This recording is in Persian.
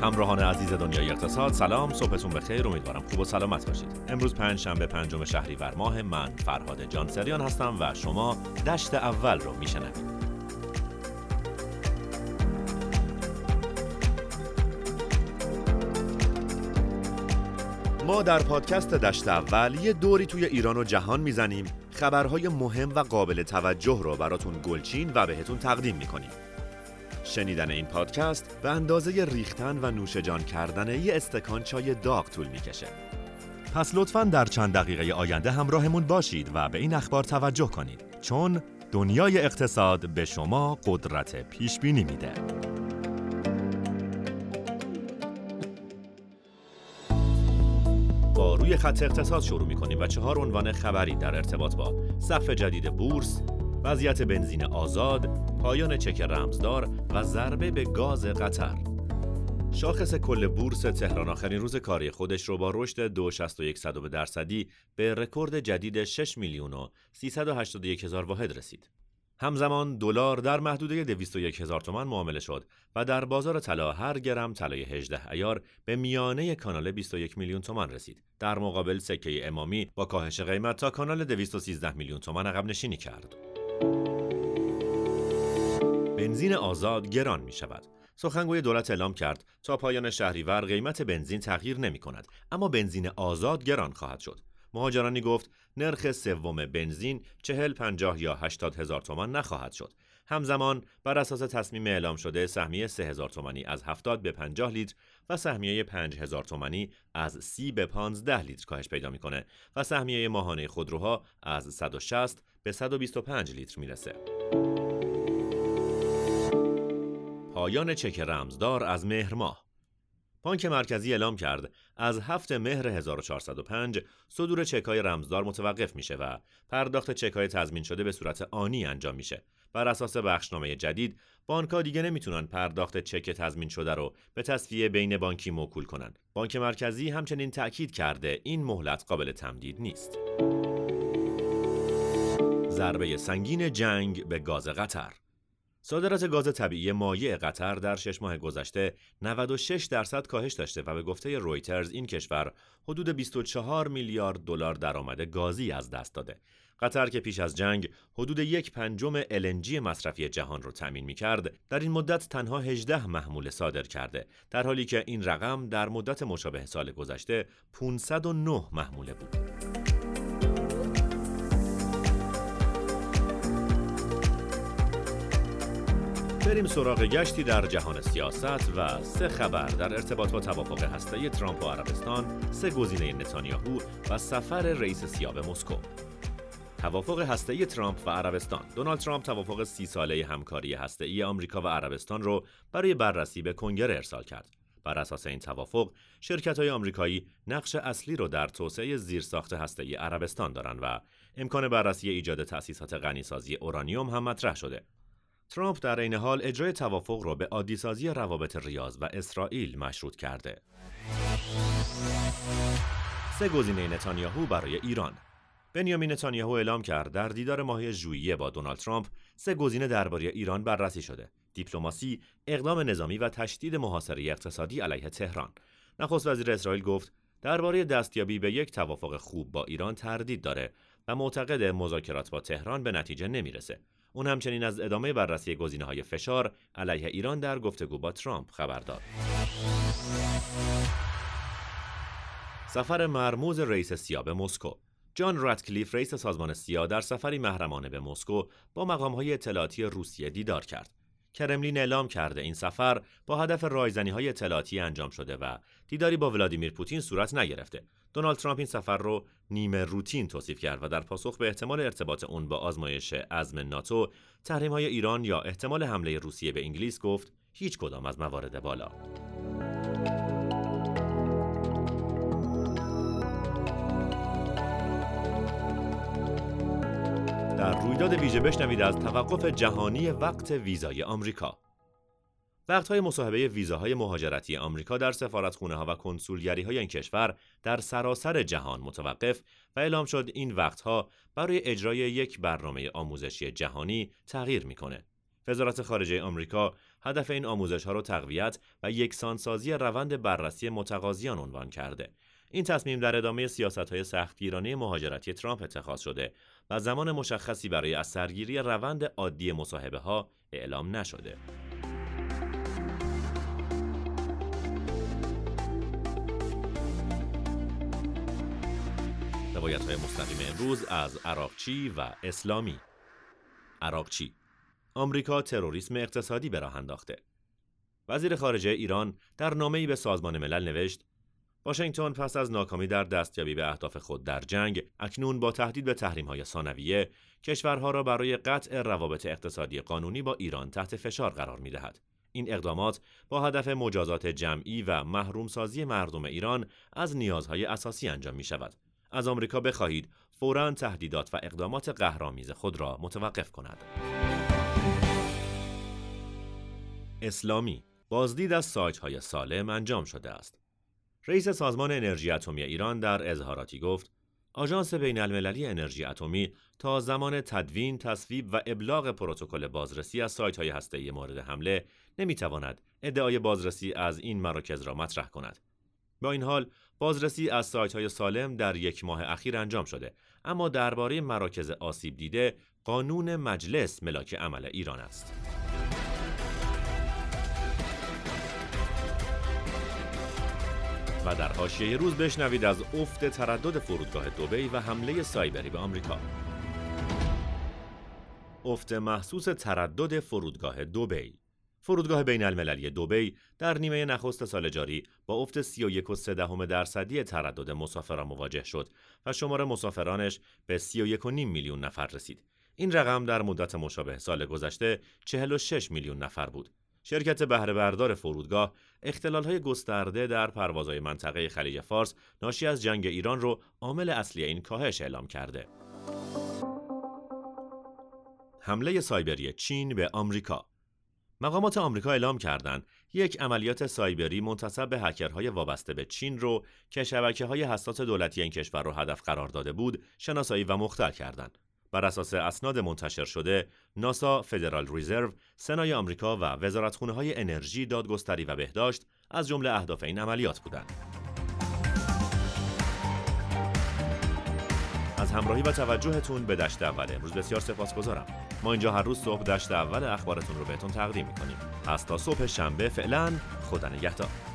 همراهان عزیز دنیای اقتصاد، سلام، صبحتون بخیر، امیدوارم خوب و سلامت باشید. امروز پنجشنبه 5 شهریور ماه، من فرهاد جانسریان هستم و شما دشت اول رو میشنوید. ما در پادکست دشت اول یه دوری توی ایران و جهان میزنیم، خبرهای مهم و قابل توجه رو براتون گلچین و بهتون تقدیم میکنیم. شنیدن این پادکست به اندازه ریختن و نوشجان کردن یه استکان چای داغ طول میکشه. پس لطفاً در چند دقیقه آینده همراهمون باشید و به این اخبار توجه کنید، چون دنیای اقتصاد به شما قدرت پیشبینی میده. با روی خط اقتصاد شروع میکنیم و 4 عنوان خبری در ارتباط با صف جدید بورس، وضعیت بنزین آزاد، پایان چک رمزدار و ضربه به گاز قطر. شاخص کل بورس تهران آخرین روز کاری خودش رو با رشد 2.61% به رکورد جدید 6,381,000 واحد رسید. همزمان دلار در محدوده 201,000 تومان معامله شد و در بازار طلا هر گرم طلای 18 عیار به میانه کانال 21 میلیون تومان رسید. در مقابل سکه امامی با کاهش قیمت تا کانال 213 میلیون تومان عقب نشینی کرد. بنزین آزاد گران می شود. سخنگوی دولت اعلام کرد تا پایان شهریور قیمت بنزین تغییر نمی کند، اما بنزین آزاد گران خواهد شد. مهاجرانی گفت نرخ سوم بنزین 40, 50 یا 80 هزار تومان نخواهد شد. همزمان بر اساس تصمیم اعلام شده سهمیه 3,000 تومانی از 70 به 50 لیتر و سهمیه 5,000 تومانی از 30 به 15 لیتر کاهش پیدا میکنه و سهمیه ماهانه خودروها از 160 به 125 لیتر میرسه. پایان چک رمزدار از مهر ماه. بانک مرکزی اعلام کرد از 7 مهر 1405 صدور چک‌های رمزدار متوقف میشه و پرداخت چک‌های تضمین شده به صورت آنی انجام میشه. بر اساس بخشنامه جدید، بانک‌ها دیگه نمیتونن پرداخت چک تضمین شده رو به تصفیه بین بانکی موکول کنن. بانک مرکزی همچنین تأکید کرده این مهلت قابل تمدید نیست. ضربه سنگین جنگ به گاز قطر. صادرات گاز طبیعی مایع قطر در 6 ماه گذشته 96% کاهش داشته و به گفته رویترز این کشور حدود 24 میلیارد دلار درآمد گازی از دست داده. قطر که پیش از جنگ حدود 1/5 LNG مصرفی جهان رو تامین می‌کرد، در این مدت تنها 18 محموله صادر کرده، در حالی که این رقم در مدت مشابه سال گذشته 509 محموله بود. بریم سراغ گشتی در جهان سیاست و 3 خبر در ارتباط با توافق هسته‌ای ترامپ و عربستان، 3 گزینه نتانیاهو و سفر رئیس سیا به مسکو. توافق هسته‌ای ترامپ و عربستان. دونالد ترامپ توافق 30 ساله همکاری هسته‌ای آمریکا و عربستان رو برای بررسی به کنگره ارسال کرد. بر اساس این توافق، شرکت‌های آمریکایی نقش اصلی رو در توسعه زیرساخت هسته‌ای عربستان دارند و امکان بررسی ایجاد تأسیسات غنیسازی اورانیوم هم مطرح شده. ترامپ در این حال اجرای توافق را به عادی‌سازی روابط ریاض و اسرائیل مشروط کرده. 3 گزینه نتانیاهو برای ایران. بنیامین نتانیاهو اعلام کرد در دیدار ماهی ژوئیه با دونالد ترامپ 3 گزینه درباره ایران بررسی شده: دیپلماسی، اقدام نظامی و تشدید محاصره اقتصادی علیه تهران. نخست وزیر اسرائیل گفت درباره دستیابی به یک توافق خوب با ایران تردید داره و معتقد مذاکرات با تهران به نتیجه نمیرسه. اون همچنین از ادامه بررسی گزینه‌های فشار علیه ایران در گفتگو با ترامپ خبر داد. سفر مرموز رئیس سیا به مسکو. جان راتکلیف رئیس سازمان سیا در سفری محرمانه به مسکو با مقام‌های اطلاعاتی روسیه دیدار کرد. کرملین اعلام کرده این سفر با هدف رایزنی‌های اطلاعاتی انجام شده و دیداری با ولادیمیر پوتین صورت نگرفته. دونالد ترامپ این سفر رو نیمه روتین توصیف کرد و در پاسخ به احتمال ارتباط اون با آزمایش عزم ناتو، تحریم‌های ایران یا احتمال حمله روسیه به انگلیس گفت هیچ کدام از موارد بالا. در رویداد ویژه بشنوید از توقف جهانی وقت ویزای آمریکا. وقت‌های مصاحبه ویزاهای مهاجرتی آمریکا در سفارتخانه‌ها و کنسولگری‌های این کشور در سراسر جهان متوقف و اعلام شد این وقت‌ها برای اجرای یک برنامه آموزشی جهانی تغییر می‌کنه. وزارت خارجه آمریکا هدف این آموزش‌ها را تقویت و یکسانسازی روند بررسی متقاضیان عنوان کرده. این تصمیم در ادامه سیاست‌های سختگیرانه مهاجرتی ترامپ اتخاذ شده و زمان مشخصی برای از سرگیری روند عادی مصاحبه‌ها اعلام نشده. روایت‌های مستقیم امروز از عراقچی و اسلامی. عراقچی: آمریکا تروریسم اقتصادی به راه انداخته. وزیر خارجه ایران در نامه‌ای به سازمان ملل نوشت: واشنگتن پس از ناکامی در دستیابی به اهداف خود در جنگ، اکنون با تهدید به تحریم‌های ثانویه، کشورها را برای قطع روابط اقتصادی قانونی با ایران تحت فشار قرار می‌دهد. این اقدامات با هدف مجازات جمعی و محرومسازی مردم ایران از نیازهای اساسی انجام می‌شود. از آمریکا بخواهید فوراً تهدیدات و اقدامات قهرآمیز خود را متوقف کند. اسلامی: بازدید از سایت‌های سالم انجام شده است. رئیس سازمان انرژی اتمی ایران در اظهاراتی گفت: آژانس بین‌المللی انرژی اتمی تا زمان تدوین، تصویب و ابلاغ پروتکل بازرسی از سایت‌های هسته‌ای مورد حمله نمی‌تواند ادعای بازرسی از این مراکز را مطرح کند. با این حال بازرسی از سایت‌های سالم در یک ماه اخیر انجام شده، اما درباره مراکز آسیب دیده قانون مجلس ملاک عمل ایران است. و در حاشیه روز بشنوید از افت تردد فرودگاه دبی و حمله سایبری به آمریکا. افت محسوس تردد فرودگاه دبی. فرودگاه بین‌المللی دبی در نیمه نخست سال جاری با افت 31.3% تردد مسافران مواجه شد و شمار مسافرانش به 31.5 میلیون نفر رسید. این رقم در مدت مشابه سال گذشته 46 میلیون نفر بود. شرکت بهره بردار فرودگاه اختلال‌های گسترده در پروازهای منطقه خلیج فارس ناشی از جنگ ایران رو عامل اصلی این کاهش اعلام کرده. حمله سایبری چین به آمریکا. مقامات آمریکا اعلام کردند یک عملیات سایبری منتسب به هکرهای وابسته به چین رو که شبکه‌های حساس دولتی این کشور رو هدف قرار داده بود، شناسایی و مختل کردند. بر اساس اسناد منتشر شده، ناسا، فدرال ریزرو، سنای آمریکا و وزارتخونه‌های انرژی، دادگستری و بهداشت از جمله اهداف این عملیات بودند. از همراهی و توجهتون به دشت اول امروز بسیار سپاسگزارم. ما اینجا هر روز صبح دشت اول اخبارتون رو بهتون تقدیم می‌کنیم. از تا صبح شنبه فعلا خدا نگهدار.